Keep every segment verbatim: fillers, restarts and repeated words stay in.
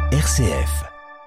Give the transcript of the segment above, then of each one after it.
R C F.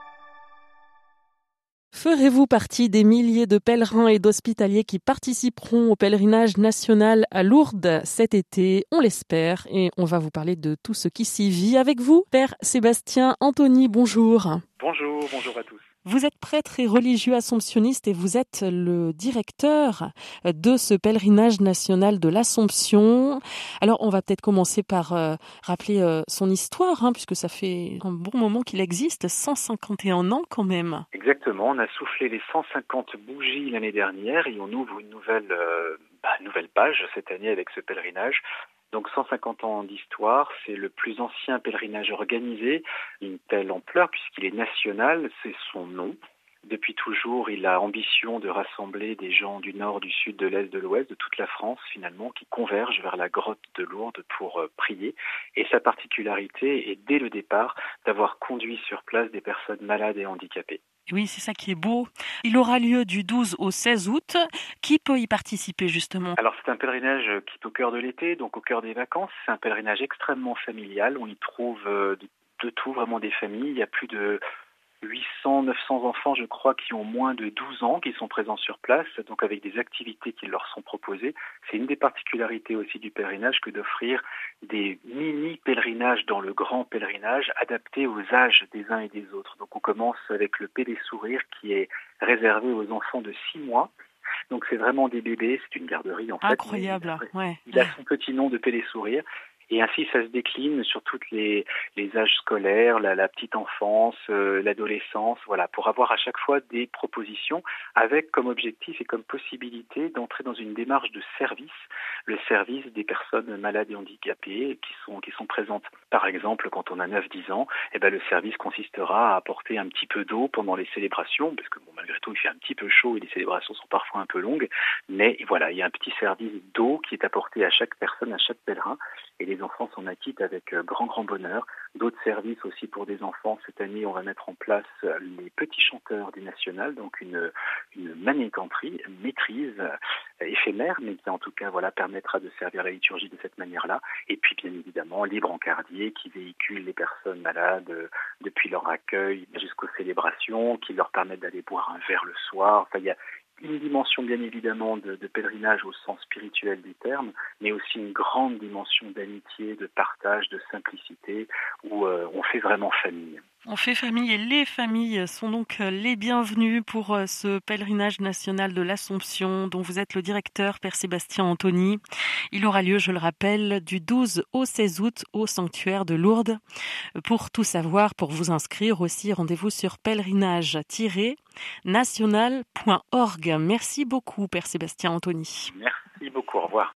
Ferez-vous partie des milliers de pèlerins et d'hospitaliers qui participeront au pèlerinage national à Lourdes cet été? On l'espère, et on va vous parler de tout ce qui s'y vit avec vous. Père Sébastien Anthony, bonjour. Bonjour, bonjour à tous. Vous êtes prêtre et religieux assomptionniste et vous êtes le directeur de ce pèlerinage national de l'Assomption. Alors, on va peut-être commencer par euh, rappeler euh, son histoire, hein, puisque ça fait un bon moment qu'il existe, cent cinquante et un ans quand même. Exactement, on a soufflé les cent cinquante bougies l'année dernière et on ouvre une nouvelle, euh, bah, nouvelle page cette année avec ce pèlerinage. Donc cent cinquante ans d'histoire, c'est le plus ancien pèlerinage organisé, une telle ampleur puisqu'il est national, c'est son nom. Depuis toujours, il a ambition de rassembler des gens du nord, du sud, de l'est, de l'ouest, de toute la France finalement, qui convergent vers la grotte de Lourdes pour euh, prier. Et sa particularité est dès le départ d'avoir conduit sur place des personnes malades et handicapées. Oui, c'est ça qui est beau. Il aura lieu du douze au seize août. Qui peut y participer justement? Alors c'est un pèlerinage qui est au cœur de l'été, donc au cœur des vacances. C'est un pèlerinage extrêmement familial. On y trouve de, de tout, vraiment des familles. Il y a plus de huit cents, neuf cents enfants, je crois, qui ont moins de douze ans, qui sont présents sur place, donc avec des activités qui leur sont proposées. C'est une des particularités aussi du pèlerinage que d'offrir des mini-pèlerinages dans le grand pèlerinage, adaptés aux âges des uns et des autres. Donc on commence avec le Pédé-Sourire, qui est réservé aux enfants de six mois. Donc c'est vraiment des bébés, c'est une garderie en fait. Incroyable, il a, ouais. Il a son petit nom de Pédé-Sourire. Et ainsi, ça se décline sur toutes les, les âges scolaires, la, la petite enfance, euh, l'adolescence, voilà, pour avoir à chaque fois des propositions avec comme objectif et comme possibilité d'entrer dans une démarche de service, le service des personnes malades et handicapées qui sont, qui sont présentes. Par exemple, quand on a neuf dix ans, eh ben, le service consistera à apporter un petit peu d'eau pendant les célébrations, parce que bon, malgré tout, il fait un petit peu chaud et les célébrations sont parfois un peu longues, mais voilà, il y a un petit service d'eau qui est apporté à chaque personne, à chaque pèlerin, et les Les enfants s'en acquittent avec grand, grand bonheur. D'autres services aussi pour des enfants. Cette année, on va mettre en place les petits chanteurs du National, donc une, une maniganterie, une maîtrise éphémère, mais qui en tout cas voilà, permettra de servir la liturgie de cette manière-là. Et puis bien évidemment, les brancardiers qui véhiculent les personnes malades depuis leur accueil jusqu'aux célébrations, qui leur permettent d'aller boire un verre le soir. Enfin, il y a une dimension bien évidemment de, de pèlerinage au sens spirituel du terme, mais aussi une grande dimension d'amitié, de partage, de simplicité, où euh, on fait vraiment famille. On fait famille et les familles sont donc les bienvenues pour ce pèlerinage national de l'Assomption dont vous êtes le directeur, Père Sébastien Anthony. Il aura lieu, je le rappelle, du douze au seize août au sanctuaire de Lourdes. Pour tout savoir, pour vous inscrire aussi, rendez-vous sur pèlerinage tiret national point org. Merci beaucoup, Père Sébastien Anthony. Merci beaucoup, au revoir.